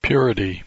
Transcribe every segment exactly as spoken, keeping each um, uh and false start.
purity.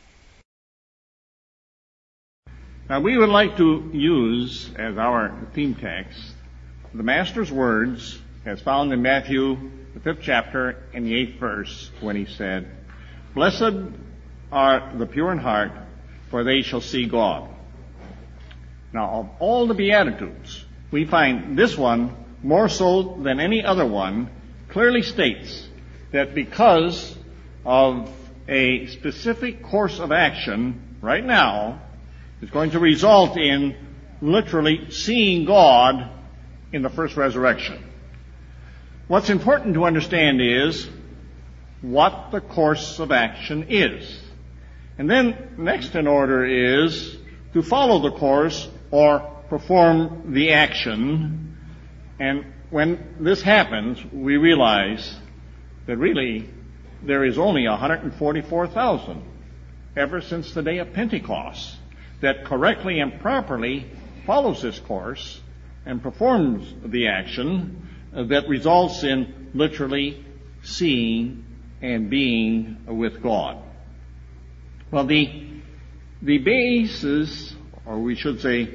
Now we would like to use as our theme text the Master's words as found in Matthew, the fifth chapter and the eighth verse, when he said, "Blessed are the pure in heart, for they shall see God." Now, of all the Beatitudes, we find this one, more so than any other one, clearly states that because of a specific course of action right now is going to result in literally seeing God in the first resurrection. What's important to understand is what the course of action is. And then next in order is to follow the course or perform the action. And when this happens, we realize that really there is only one hundred forty-four thousand ever since the day of Pentecost that correctly and properly follows this course and performs the action that results in literally seeing and being with God. Well, the the basis, or we should say,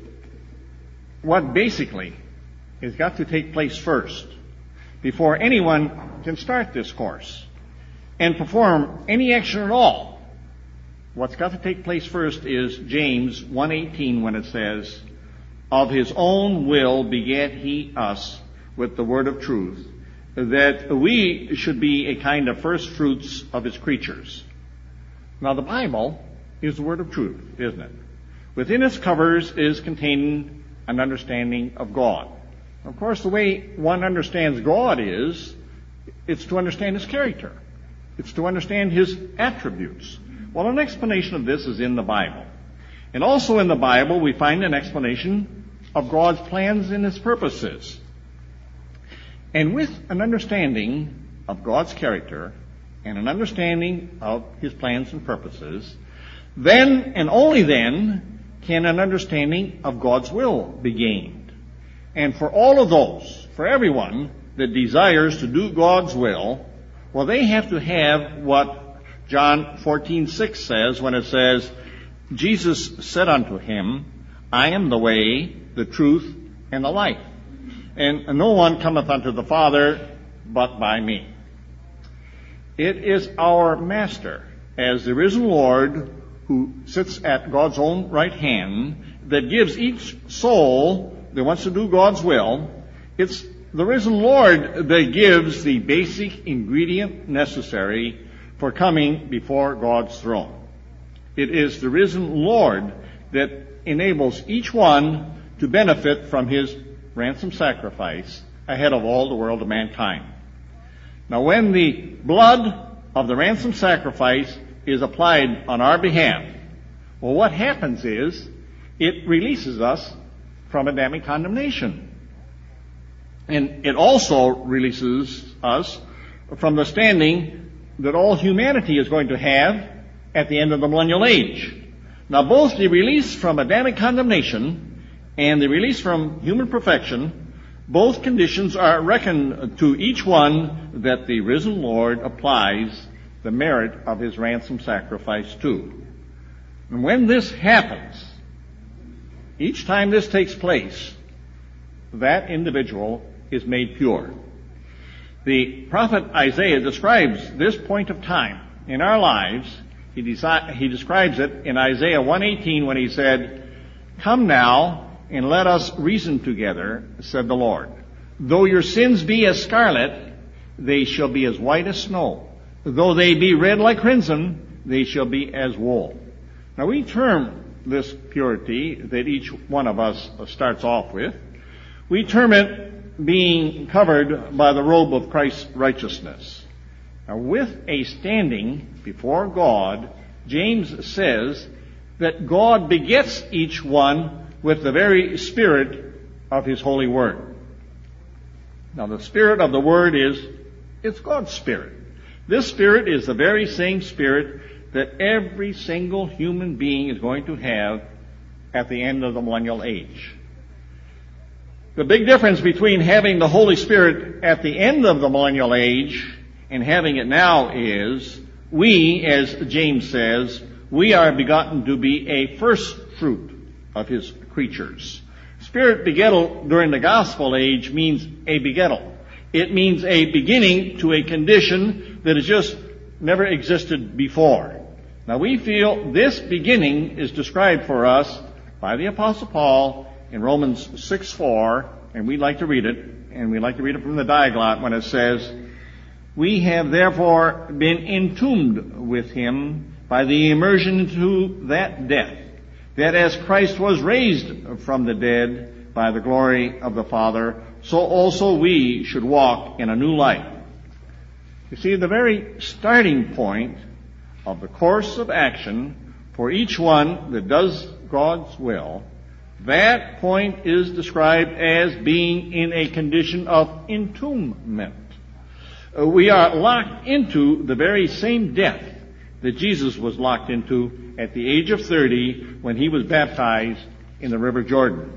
what basically has got to take place first before anyone can start this course and perform any action at all. What's got to take place first is James one eighteen, when it says, "Of his own will begat he us with the word of truth, that we should be a kind of first fruits of his creatures." Now the Bible is the word of truth, isn't it? Within its covers is contained an understanding of God. Of course, the way one understands God is, it's to understand his character. It's to understand his attributes. Well, an explanation of this is in the Bible. And also in the Bible, we find an explanation of God's plans and his purposes. And with an understanding of God's character and an understanding of his plans and purposes, then and only then can an understanding of God's will be gained. And for all of those, for everyone that desires to do God's will, well, they have to have what John fourteen six says when it says, "Jesus said unto him, I am the way, the truth, and the life. And no one cometh unto the Father but by me." It is our Master, as the risen Lord, who sits at God's own right hand, that gives each soul that wants to do God's will. It's the risen Lord that gives the basic ingredient necessary for coming before God's throne. It is the risen Lord that enables each one to benefit from his ransom sacrifice ahead of all the world of mankind. Now, when the blood of the ransom sacrifice is applied on our behalf, well, what happens is it releases us from Adamic condemnation. And it also releases us from the standing that all humanity is going to have at the end of the millennial age. Now, both the release from Adamic condemnation and the release from human perfection, both conditions are reckoned to each one that the risen Lord applies the merit of his ransom sacrifice to. And when this happens, each time this takes place, that individual is made pure. The prophet Isaiah describes this point of time in our lives. He, desi- he describes it in Isaiah one eighteen when he said, "Come now and let us reason together, said the Lord. Though your sins be as scarlet, they shall be as white as snow. Though they be red like crimson, they shall be as wool." Now we term this purity that each one of us starts off with, we term it being covered by the robe of Christ's righteousness. Now, with a standing before God, James says that God begets each one with the very spirit of his holy word. Now, the spirit of the word is, it's God's spirit. This spirit is the very same spirit that every single human being is going to have at the end of the millennial age. The big difference between having the Holy Spirit at the end of the millennial age and having it now is We, as James says, we are begotten to be a first fruit of his creatures. Spirit begettal during the gospel age means a begettal. It means a beginning to a condition that has just never existed before. Now we feel this beginning is described for us by the Apostle Paul in Romans six four, and we'd like to read it, and we'd like to read it from the Diaglott when it says, "We have therefore been entombed with him by the immersion into that death, that as Christ was raised from the dead by the glory of the Father, so also we should walk in a new life." You see, the very starting point of the course of action for each one that does God's will, that point is described as being in a condition of entombment. We are locked into the very same death that Jesus was locked into at the age of thirty when he was baptized in the River Jordan.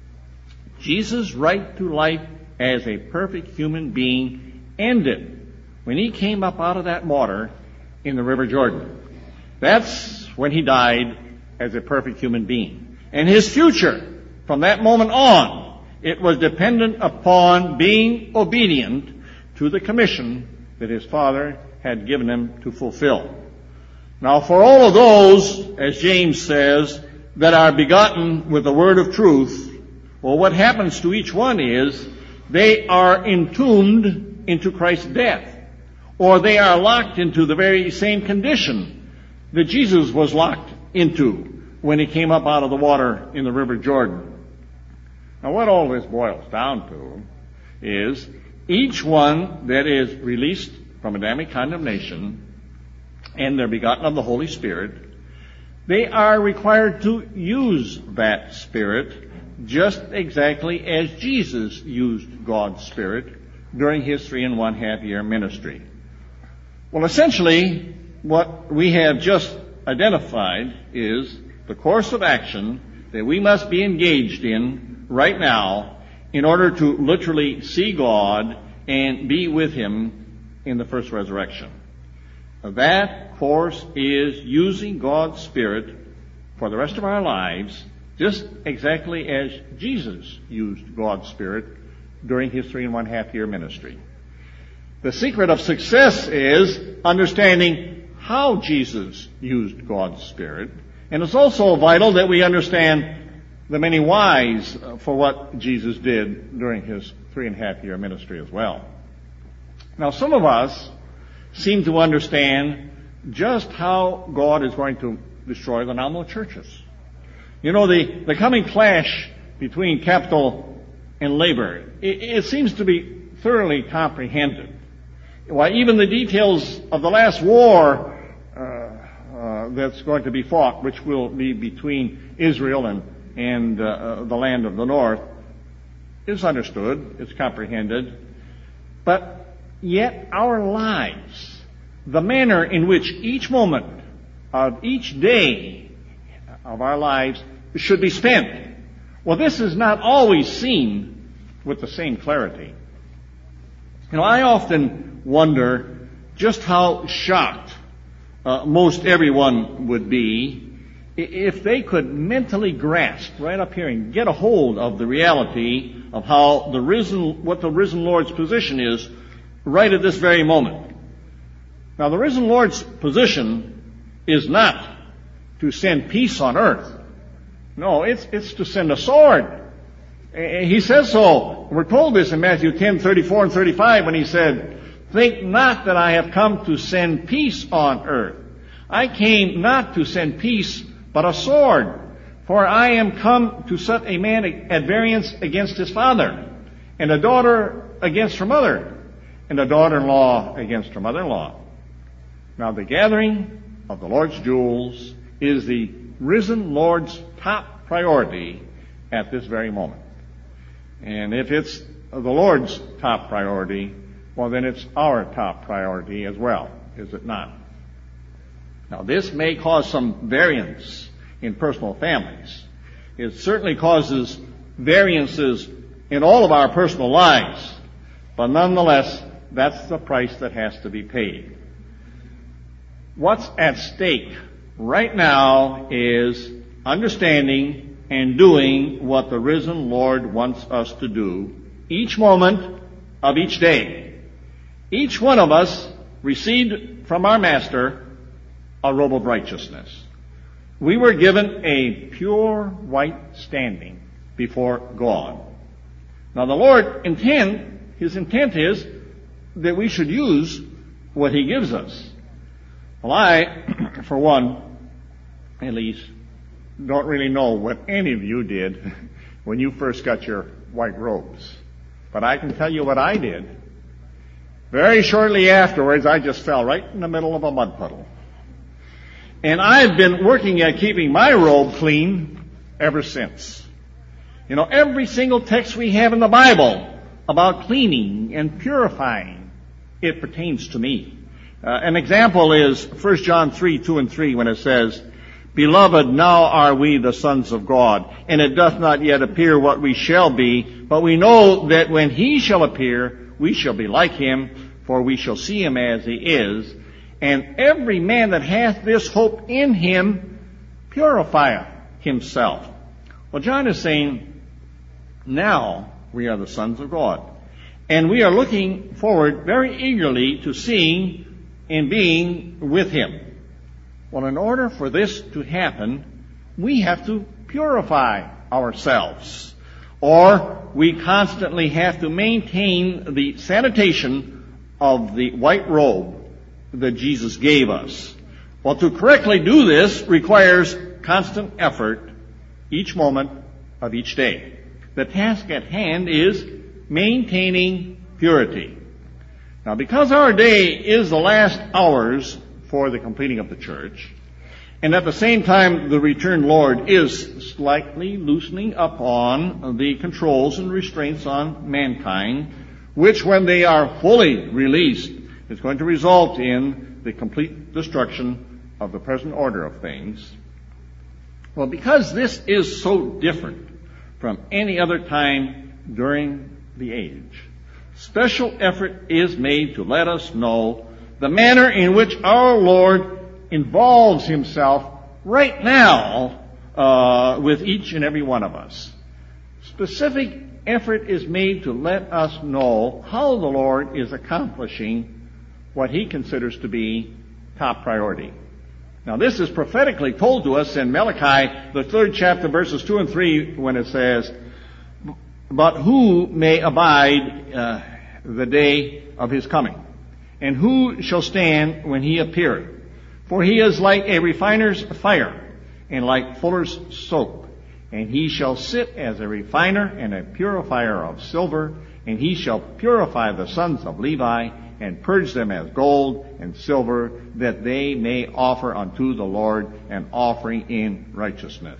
Jesus' right to life as a perfect human being ended when he came up out of that water in the River Jordan. That's when he died as a perfect human being. And his future, from that moment on, it was dependent upon being obedient to the commission that his Father had given him to fulfill. Now, for all of those, as James says, that are begotten with the word of truth, well, what happens to each one is they are entombed into Christ's death, or they are locked into the very same condition that Jesus was locked into when he came up out of the water in the River Jordan. Now, what all this boils down to is each one that is released from Adamic condemnation and they're begotten of the Holy Spirit, they are required to use that Spirit just exactly as Jesus used God's Spirit during his three and one half year ministry. Well, essentially, what we have just identified is the course of action that we must be engaged in right now in order to literally see God and be with him in the first resurrection. That course is using God's Spirit for the rest of our lives just exactly as Jesus used God's Spirit during his three and one half year ministry. The secret of success is understanding how Jesus used God's Spirit, and it's also vital that we understand the many whys for what Jesus did during his three and a half year ministry as well. Now, some of us seem to understand just how God is going to destroy the nominal churches. You know, the, the coming clash between capital and labor, it, it seems to be thoroughly comprehended. Why, even the details of the last war uh, uh, that's going to be fought, which will be between Israel and, and uh, the land of the north, is understood, it's comprehended. But yet our lives, the manner in which each moment of each day of our lives should be spent, well, this is not always seen with the same clarity. You know, I often wonder just how shocked uh, most everyone would be if they could mentally grasp right up here and get a hold of the reality of how the risen, what the risen Lord's position is right at this very moment. Now, the risen Lord's position is not to send peace on earth. No, it's, it's to send a sword. He says so. We're told this in Matthew ten, thirty-four and thirty-five when he said, "Think not that I have come to send peace on earth. I came not to send peace, but a sword. For I am come to set a man at variance against his father, and a daughter against her mother, and a daughter-in-law against her mother-in-law." Now, the gathering of the Lord's jewels is the risen Lord's top priority at this very moment. And if it's the Lord's top priority, well, then it's our top priority as well, is it not? Now, this may cause some variance in personal families. It certainly causes variances in all of our personal lives, but But nonetheless, that's the price that has to be paid. What's at stake right now is understanding and doing what the risen Lord wants us to do each moment of each day. Each one of us received from our Master a robe of righteousness. We were given a pure white standing before God. Now the Lord intend, His intent is that we should use what He gives us. Well, I, for one, at least, don't really know what any of you did when you first got your white robes. But I can tell you what I did. Very shortly afterwards, I just fell right in the middle of a mud puddle. And I've been working at keeping my robe clean ever since. You know, every single text we have in the Bible about cleaning and purifying, it pertains to me. Uh, an example is First John three, two and three, when it says, "Beloved, now are we the sons of God, and it doth not yet appear what we shall be, but we know that when He shall appear, we shall be like Him, for we shall see Him as He is. And every man that hath this hope in Him purifieth himself." Well, John is saying, now we are the sons of God. And we are looking forward very eagerly to seeing and being with Him. Well, in order for this to happen, we have to purify ourselves. Or we constantly have to maintain the sanitation of the white robe that Jesus gave us. Well, to correctly do this requires constant effort each moment of each day. The task at hand is maintaining purity. Now, because our day is the last hours for the completing of the church, and at the same time the returned Lord is slightly loosening up on the controls and restraints on mankind, which when they are fully released is going to result in the complete destruction of the present order of things. Well, because this is so different from any other time during the age, special effort is made to let us know the manner in which our Lord involves Himself right now uh, with each and every one of us. Specific effort is made to let us know how the Lord is accomplishing what He considers to be top priority. Now, this is prophetically told to us in Malachi, the third chapter, verses two and three, when it says, "But who may abide uh, the day of His coming? And who shall stand when He appeareth? For He is like a refiner's fire, and like fuller's soap. And He shall sit as a refiner and a purifier of silver, and He shall purify the sons of Levi, and purge them as gold and silver, that they may offer unto the Lord an offering in righteousness."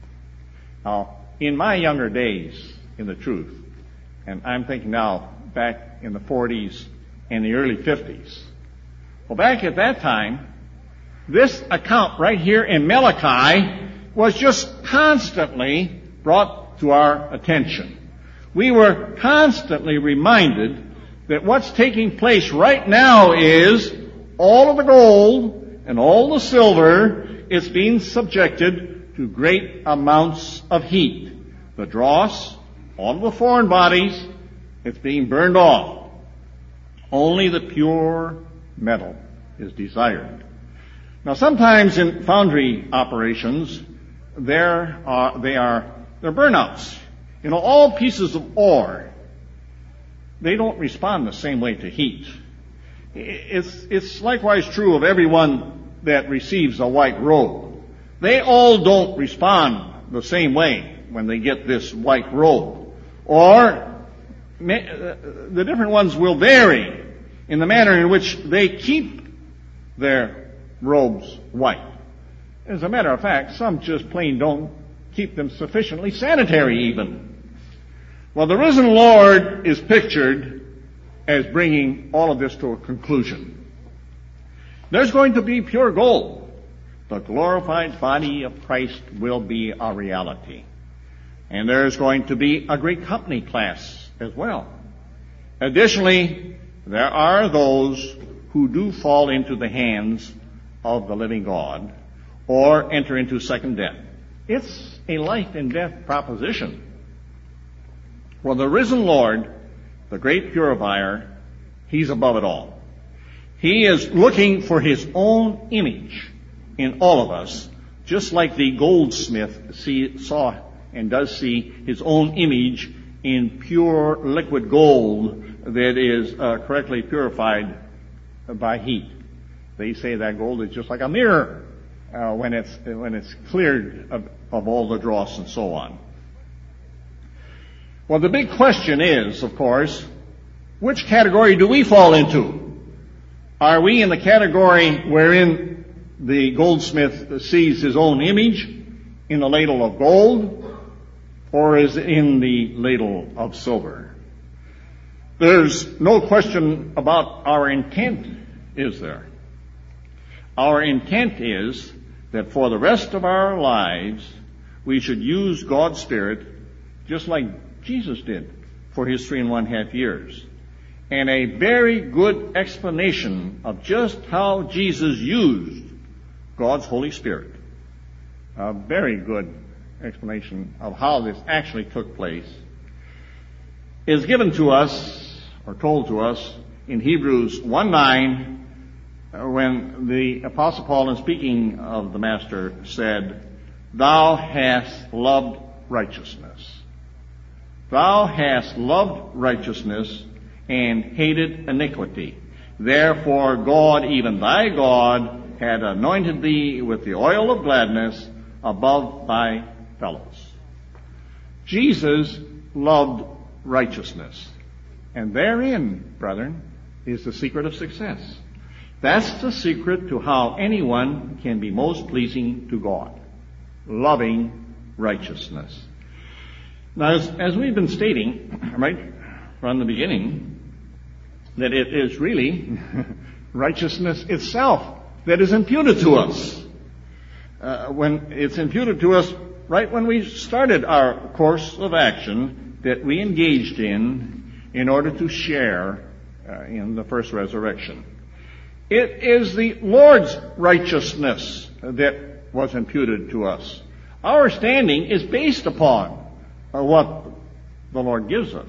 Now, in my younger days, in the truth, and I'm thinking now back in the forties and the early fifties, well, back at that time, this account right here in Malachi was just constantly brought to our attention. We were constantly reminded that what's taking place right now is all of the gold and all the silver is being subjected to great amounts of heat. The dross, all of the foreign bodies, it's being burned off. Only the pure metal is desired. Now, sometimes in foundry operations, there are, they are, they're burnouts. You know, all pieces of ore, they don't respond the same way to heat. It's, it's likewise true of everyone that receives a white robe. They all don't respond the same way when they get this white robe. Or the different ones will vary in the manner in which they keep their robes white. As a matter of fact, some just plain don't keep them sufficiently sanitary even. Well, the risen Lord is pictured as bringing all of this to a conclusion. There's going to be pure gold. The glorified body of Christ will be a reality. And there's going to be a great company class as well. Additionally, there are those who do fall into the hands of the living God or enter into second death. It's a life and death proposition. For the risen Lord, the great purifier, He's above it all. He is looking for His own image in all of us, just like the goldsmith see, saw and does see his own image in pure liquid gold that is uh, correctly purified by heat. They say that gold is just like a mirror uh, when it's when it's cleared of, of all the dross and so on. Well, the big question is, of course, which category do we fall into? Are we in the category wherein the goldsmith sees his own image in the ladle of gold, or is it in the ladle of silver? There's no question about our intent, is there? Our intent is that for the rest of our lives, we should use God's Spirit just like Jesus did for His three and one half years. And a very good explanation of just how Jesus used God's Holy Spirit. A very good explanation of how this actually took place is given to us, or told to us, in Hebrews one nine, when the Apostle Paul, in speaking of the Master, said, "Thou hast loved righteousness. Thou hast loved righteousness and hated iniquity. Therefore God, even thy God, had anointed thee with the oil of gladness above thy fellows." Jesus loved righteousness. And therein, brethren, is the secret of success. That's the secret to how anyone can be most pleasing to God. Loving righteousness. Now, as, as we've been stating, right from the beginning, that it is really righteousness itself that is imputed to us. Uh, when it's imputed to us right when we started our course of action that we engaged in in order to share uh, in the first resurrection. It is the Lord's righteousness that was imputed to us. Our standing is based upon uh, what the Lord gives us.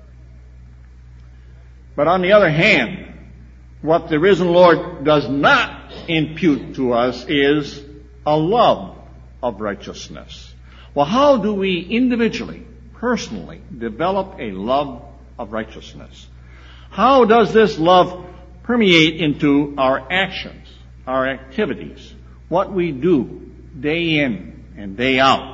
But on the other hand, what the risen Lord does not impute to us is a love of righteousness. Well, how do we individually, personally, develop a love of righteousness? How does this love permeate into our actions, our activities, what we do day in and day out?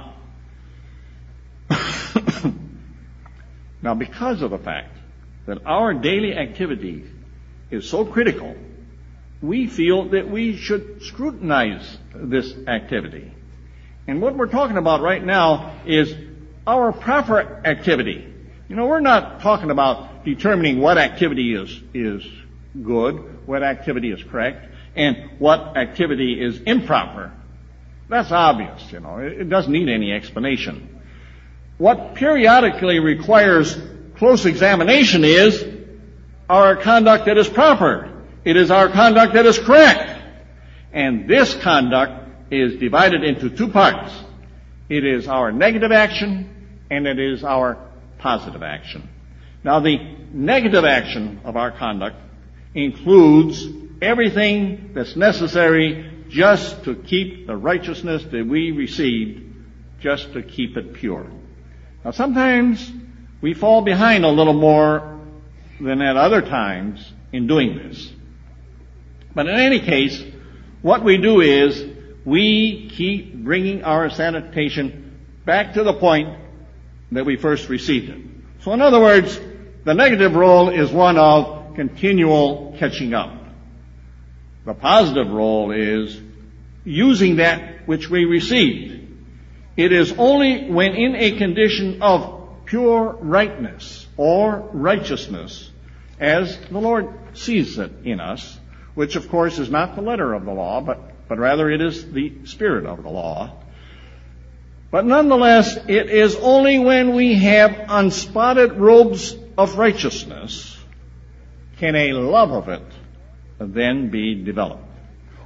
Now, because of the fact that our daily activity is so critical, we feel that we should scrutinize this activity. And what we're talking about right now is our proper activity. You know, we're not talking about determining what activity is, is good, what activity is correct, and what activity is improper. That's obvious, you know. It, it doesn't need any explanation. What periodically requires close examination is our conduct that is proper. It is our conduct that is correct. And this conduct is divided into two parts. It is our negative action and it is our positive action. Now, the negative action of our conduct includes everything that's necessary just to keep the righteousness that we received, just to keep it pure. Now, sometimes we fall behind a little more than at other times in doing this. But in any case, what we do is we keep bringing our sanitation back to the point that we first received it. So in other words, the negative role is one of continual catching up. The positive role is using that which we received. It is only when in a condition of pure rightness or righteousness, as the Lord sees it in us, which of course is not the letter of the law, but, but rather it is the spirit of the law. But nonetheless, it is only when we have unspotted robes of righteousness can a love of it then be developed.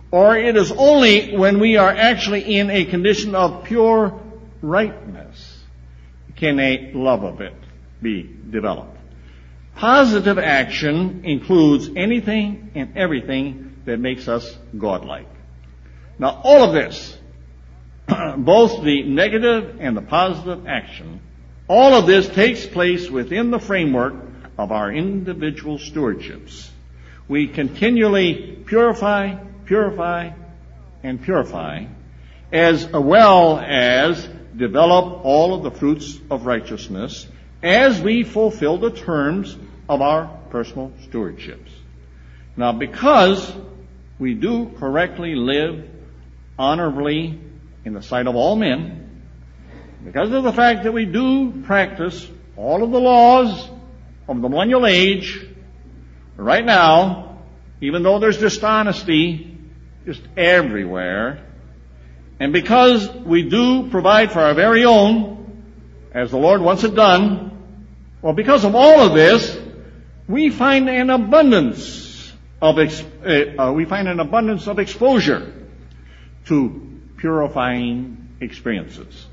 or it is only when we are actually in a condition of pure rightness can a love of it be developed. Positive action includes anything and everything that makes us godlike. Now, all of this, both the negative and the positive action, all of this takes place within the framework of our individual stewardships. We continually purify, purify, and purify, as well as develop all of the fruits of righteousness as we fulfill the terms of our personal stewardships. Now, because we do correctly live honorably in the sight of all men, because of the fact that we do practice all of the laws of the millennial age, right now, even though there's dishonesty just everywhere, and because we do provide for our very own, as the Lord wants it done, well, because of all of this, we find an abundance of ex- uh, we find an abundance of exposure to purifying experiences.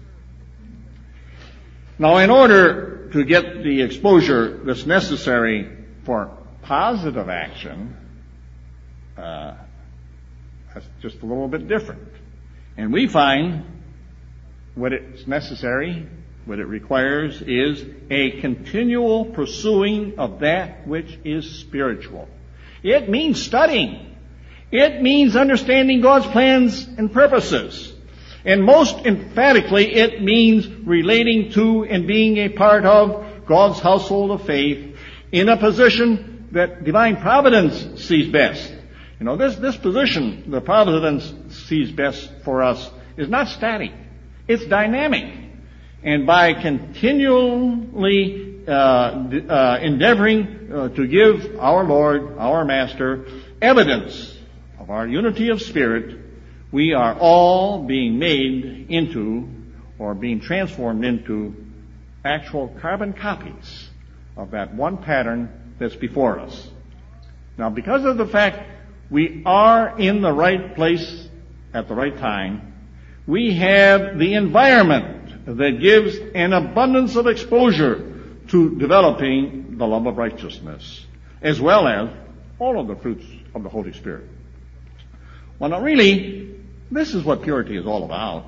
Now, in order to get the exposure that's necessary for positive action, uh, that's just a little bit different. And we find what it's necessary, what it requires, is a continual pursuing of that which is spiritual. It means studying. It means understanding God's plans and purposes. And most emphatically, it means relating to and being a part of God's household of faith in a position that divine providence sees best. You know, this, this position the providence sees best for us is not static. It's dynamic. And by continually uh, uh, endeavoring uh, to give our Lord, our Master, evidence of our unity of spirit, we are all being made into, or being transformed into, actual carbon copies of that one pattern that's before us. Now, because of the fact we are in the right place at the right time, we have the environment that gives an abundance of exposure to developing the love of righteousness, as well as all of the fruits of the Holy Spirit. Well, now really, this is what purity is all about.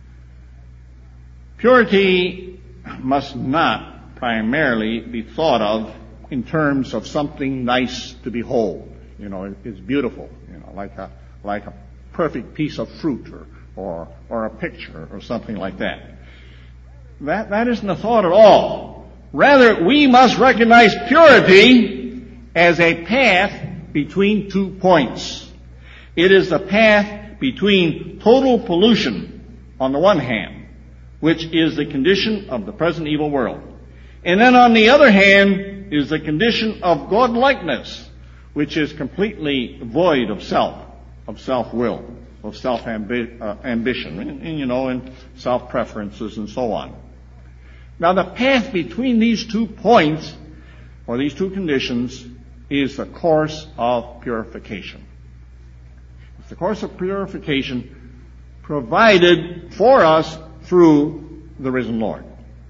Purity must not primarily be thought of in terms of something nice to behold. You know, it's beautiful, you know, like a, like a perfect piece of fruit or, or, or a picture or something like that. That, that isn't a thought at all. Rather, we must recognize purity as a path between two points. It is the path between total pollution on the one hand, which is the condition of the present evil world. And then on the other hand is the condition of godlikeness, which is completely void of self, of self-will, of self-ambition, and, and, you know, and self-preferences and so on. Now, the path between these two points, or these two conditions, is the course of purification. It's the course of purification provided for us through the risen Lord.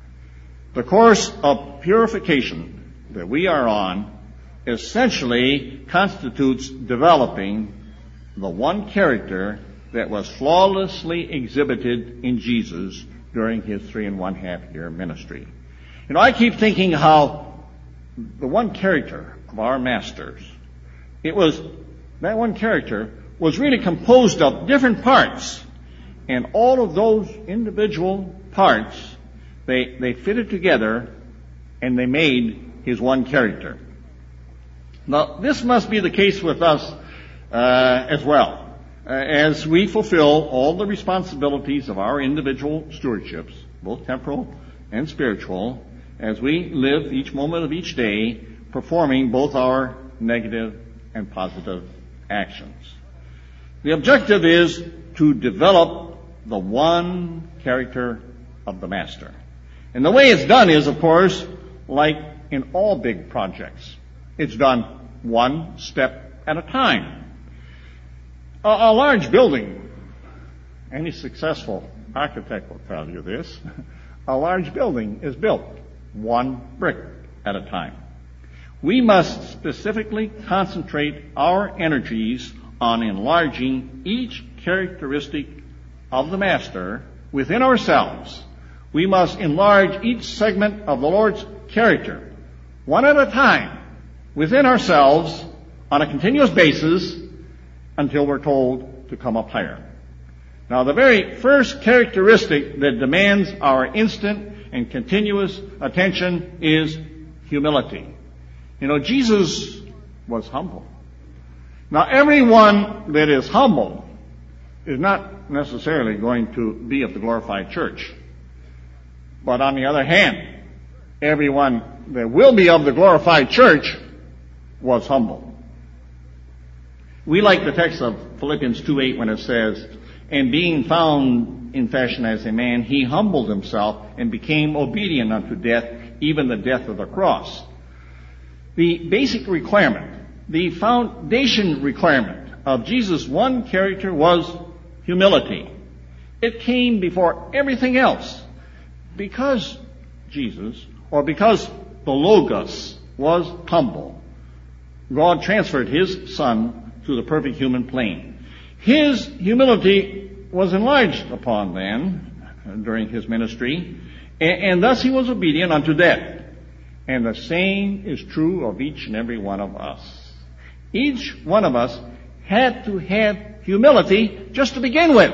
The course of purification that we are on essentially constitutes developing the one character that was flawlessly exhibited in Jesus during his three and one half year ministry. You know, I keep thinking how the one character of our masters, it was, that one character was really composed of different parts. And all of those individual parts, they, they fitted together and they made his one character. Now, this must be the case with us uh, as well. Uh, as we fulfill all the responsibilities of our individual stewardships, both temporal and spiritual, as we live each moment of each day, performing both our negative and positive actions. The objective is to develop the one character of the Master. And the way it's done is, of course, like in all big projects. It's done one step at a time. A, a large building, any successful architect will tell you this, a large building is built one brick at a time. We must specifically concentrate our energies on enlarging each characteristic of the Master within ourselves. We must enlarge each segment of the Lord's character, one at a time, within ourselves, on a continuous basis, until we're told to come up higher. Now, the very first characteristic that demands our instant and continuous attention is humility. You know, Jesus was humble. Now, everyone that is humble is not necessarily going to be of the glorified church. But on the other hand, everyone that will be of the glorified church was humble. We like the text of Philippians two eight when it says, "And being found in fashion as a man, he humbled himself and became obedient unto death, even the death of the cross." The basic requirement, the foundation requirement of Jesus' one character was humility. It came before everything else. Because Jesus, or because the Logos, was humble, God transferred His Son to the perfect human plane. His humility was enlarged upon then, during His ministry, and, and thus He was obedient unto death. And the same is true of each and every one of us. Each one of us had to have humility just to begin with,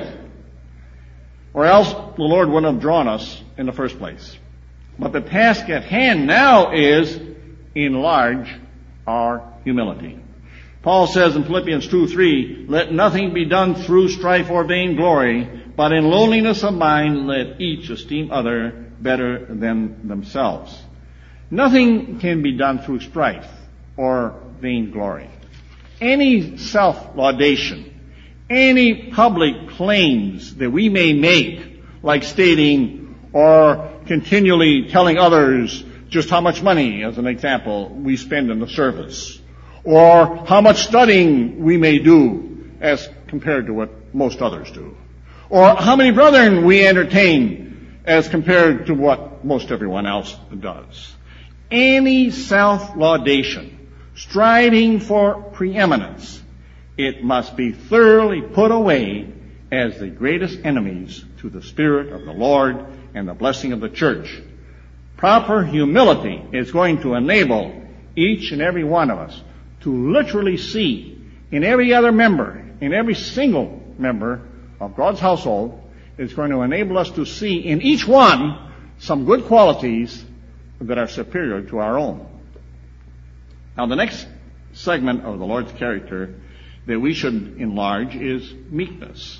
or else the Lord wouldn't have drawn us in the first place. But the task at hand now is enlarge our humility. Paul says in Philippians two three, "Let nothing be done through strife or vainglory, but in lowliness of mind let each esteem other better than themselves." Nothing can be done through strife or vainglory. Any self-laudation, any public claims that we may make, like stating or continually telling others just how much money, as an example, we spend in the service, or how much studying we may do as compared to what most others do, or how many brethren we entertain as compared to what most everyone else does. Any self-laudation, striving for preeminence, it must be thoroughly put away as the greatest enemies to the Spirit of the Lord and the blessing of the church. Proper humility is going to enable each and every one of us to literally see in every other member, in every single member of God's household, is going to enable us to see in each one some good qualities that are superior to our own. Now, the next segment of the Lord's character that we should enlarge is meekness.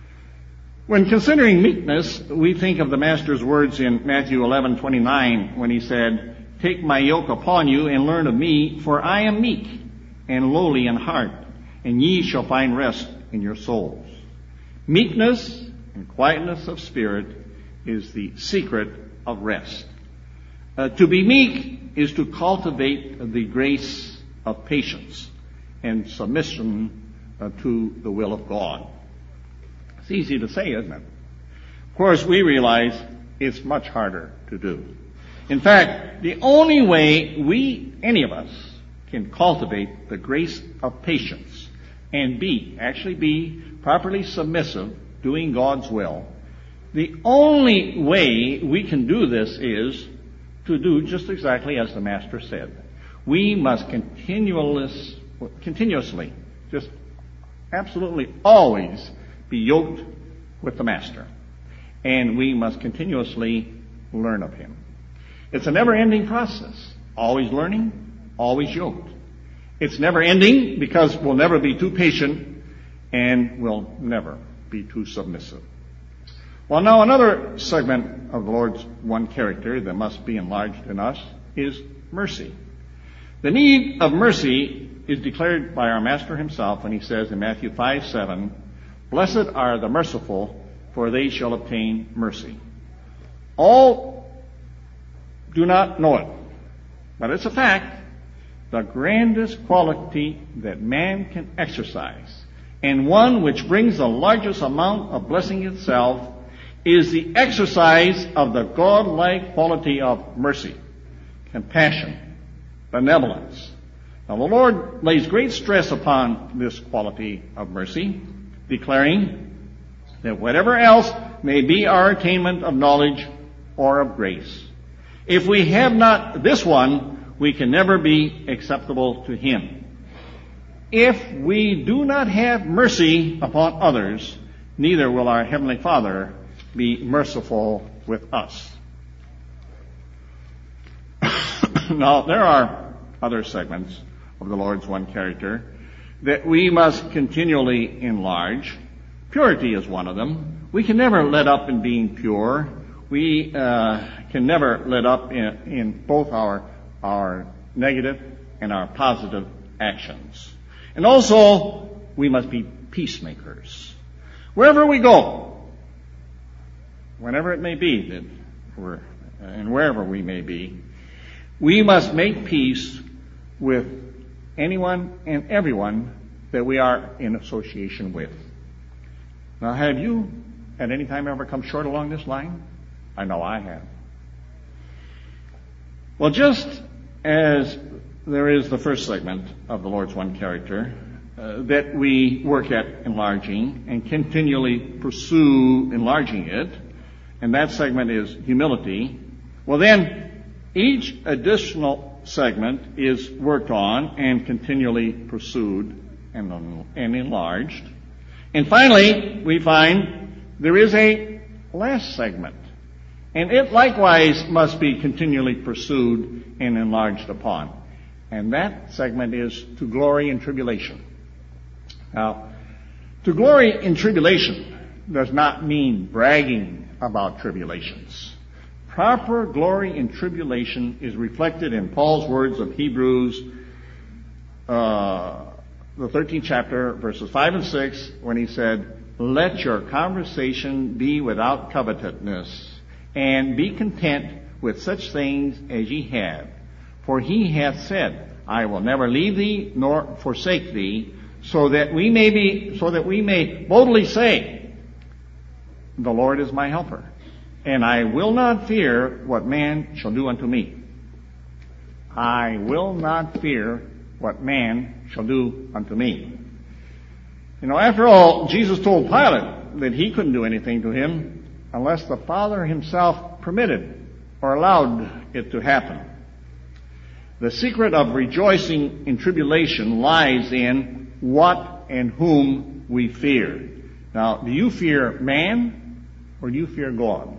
When considering meekness, we think of the Master's words in Matthew eleven twenty-nine when He said, "Take my yoke upon you and learn of me, for I am meek and lowly in heart, and ye shall find rest in your souls." Meekness and quietness of spirit is the secret of rest. Uh, to be meek is to cultivate the grace of patience and submission uh, to the will of God. It's easy to say, isn't it? Of course, we realize it's much harder to do. In fact, the only way we, any of us, can cultivate the grace of patience and be, actually be properly submissive, doing God's will, the only way we can do this is to do just exactly as the Master said. We must continuous, continuously, just absolutely always be yoked with the Master. And we must continuously learn of Him. It's a never-ending process. Always learning, always yoked. It's never ending because we'll never be too patient and we'll never be too submissive. Well, now another segment of the Lord's one character that must be enlarged in us is mercy. The need of mercy is declared by our Master Himself when He says in Matthew five seven, "Blessed are the merciful, for they shall obtain mercy." All do not know it, but it's a fact. The grandest quality that man can exercise and one which brings the largest amount of blessing itself, is the exercise of the God-like quality of mercy, compassion, benevolence. Now the Lord lays great stress upon this quality of mercy, declaring that whatever else may be our attainment of knowledge or of grace, if we have not this one, we can never be acceptable to Him. If we do not have mercy upon others, neither will our Heavenly Father be merciful with us. Now, there are other segments of the Lord's one character that we must continually enlarge. Purity is one of them. We can never let up in being pure. We uh, can never let up in, in both our, our negative and our positive actions. And also, we must be peacemakers. Wherever we go, whenever it may be that we're, and wherever we may be, we must make peace with anyone and everyone that we are in association with. Now, have you at any time ever come short along this line? I know I have. Well, just as there is the first segment of the Lord's one character uh, that we work at enlarging and continually pursue enlarging it, and that segment is humility, well then each additional segment is worked on and continually pursued and, and enlarged. And finally, we find there is a last segment, and it likewise must be continually pursued and enlarged upon. And that segment is to glory in tribulation. Now, to glory in tribulation does not mean bragging about tribulations. Proper glory in tribulation is reflected in Paul's words of Hebrews, uh, the thirteenth chapter, verses five and six, when he said, "Let your conversation be without covetousness, and be content with such things as ye have. For he hath said, I will never leave thee nor forsake thee, so that we may be, so that we may boldly say, the Lord is my helper, and I will not fear what man shall do unto me." I will not fear what man shall do unto me. You know, after all, Jesus told Pilate that he couldn't do anything to him unless the Father himself permitted or allowed it to happen. The secret of rejoicing in tribulation lies in what and whom we fear. Now, do you fear man or do you fear God?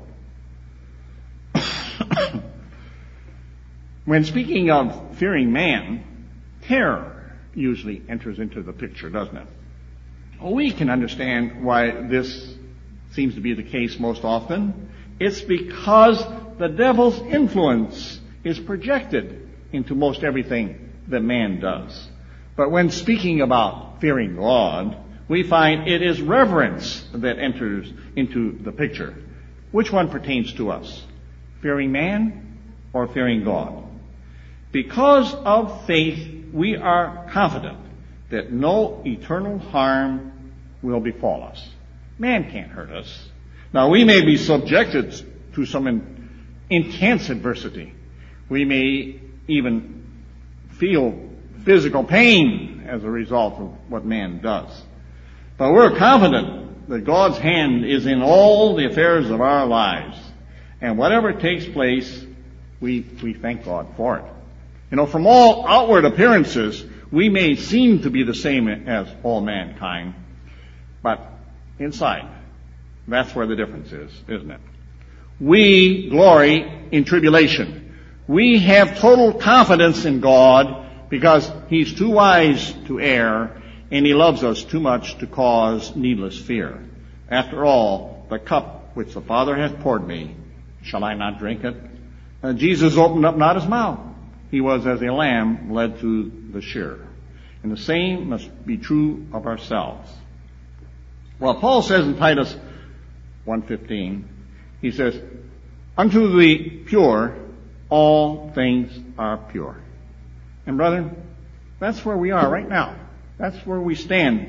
When speaking of fearing man, terror usually enters into the picture, doesn't it? Well, we can understand why this seems to be the case most often. It's because the devil's influence is projected into most everything that man does. But when speaking about fearing God, we find it is reverence that enters into the picture. Which one pertains to us? Fearing man or fearing God? Because of faith, we are confident that no eternal harm will befall us. Man can't hurt us. Now, we may be subjected to some in, intense adversity. We may even feel physical pain as a result of what man does. But we're confident that God's hand is in all the affairs of our lives. And whatever takes place, we, we thank God for it. You know, from all outward appearances, we may seem to be the same as all mankind. But inside, that's where the difference is, isn't it? We glory in tribulation. We have total confidence in God because He's too wise to err and He loves us too much to cause needless fear. After all, the cup which the Father hath poured me, shall I not drink it? Uh, Jesus opened up not His mouth. He was as a lamb led to the shearer. And the same must be true of ourselves. Well, Paul says in Titus one fifteen, he says, "Unto the pure all things are pure." And brethren, that's where we are right now. That's where we stand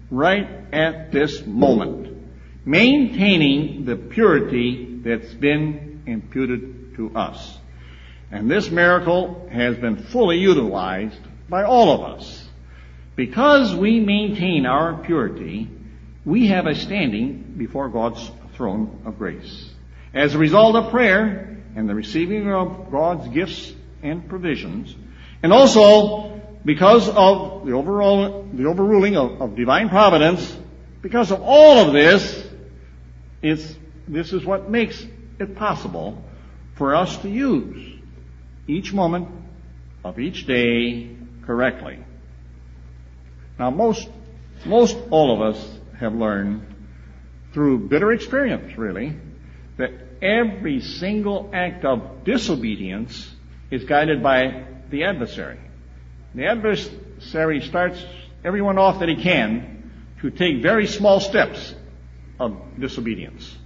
right at this moment, maintaining the purity that's been imputed to us. And this miracle has been fully utilized by all of us. Because we maintain our purity, we have a standing before God's throne of grace. As a result of prayer and the receiving of God's gifts and provisions, and also because of the overall, the overruling of, of divine providence, because of all of this, it's, this is what makes it possible for us to use each moment of each day correctly. Now, most, most all of us have learned through bitter experience, really, that every single act of disobedience is guided by the adversary. The adversary starts everyone off that he can to take very small steps of disobedience.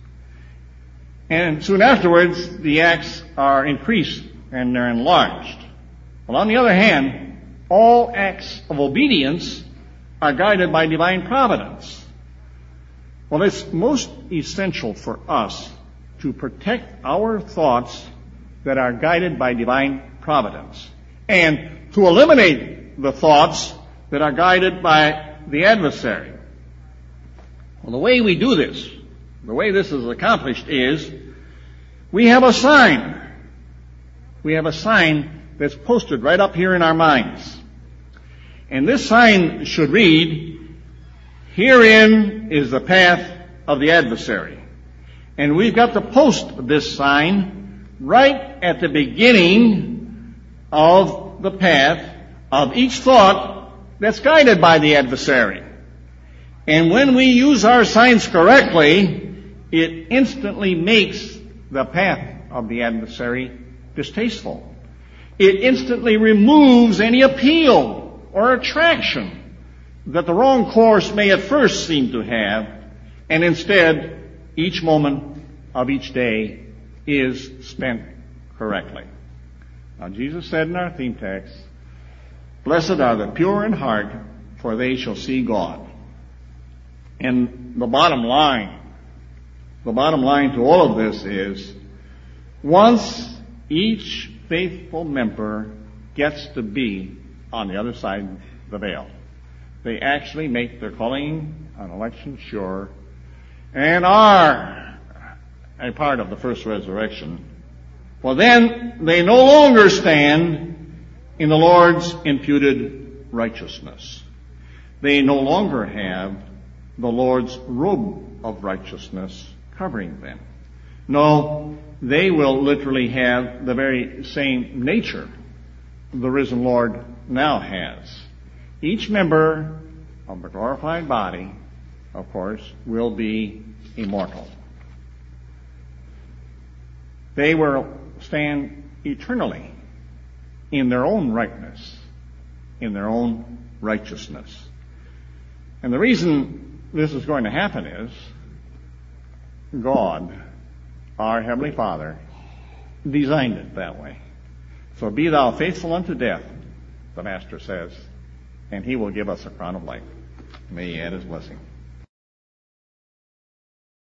And soon afterwards, the acts are increased and they're enlarged. Well, on the other hand, all acts of obedience are guided by divine providence. Well, it's most essential for us to protect our thoughts that are guided by divine providence, and to eliminate the thoughts that are guided by the adversary. Well, the way we do this, the way this is accomplished is, we have a sign. We have a sign that's posted right up here in our minds. And this sign should read, "Herein is the path of the adversary." And we've got to post this sign right at the beginning of the path of each thought that's guided by the adversary. And when we use our signs correctly, it instantly makes the path of the adversary distasteful. It instantly removes any appeal or attraction that the wrong course may at first seem to have, and instead, each moment of each day is spent correctly. Now, Jesus said in our theme text, "Blessed are the pure in heart, for they shall see God." And the bottom line, the bottom line to all of this is, once each faithful member gets to be on the other side of the veil, they actually make their calling and election sure and are a part of the first resurrection. Well, then they no longer stand in the Lord's imputed righteousness. They no longer have the Lord's robe of righteousness covering them. No, they will literally have the very same nature the risen Lord now has. Each member of the glorified body, of course, will be immortal. They will stand eternally in their own rightness, in their own righteousness. And the reason this is going to happen is God, our Heavenly Father, designed it that way. So be thou faithful unto death, the Master says, and he will give us a crown of life. May he add his blessing.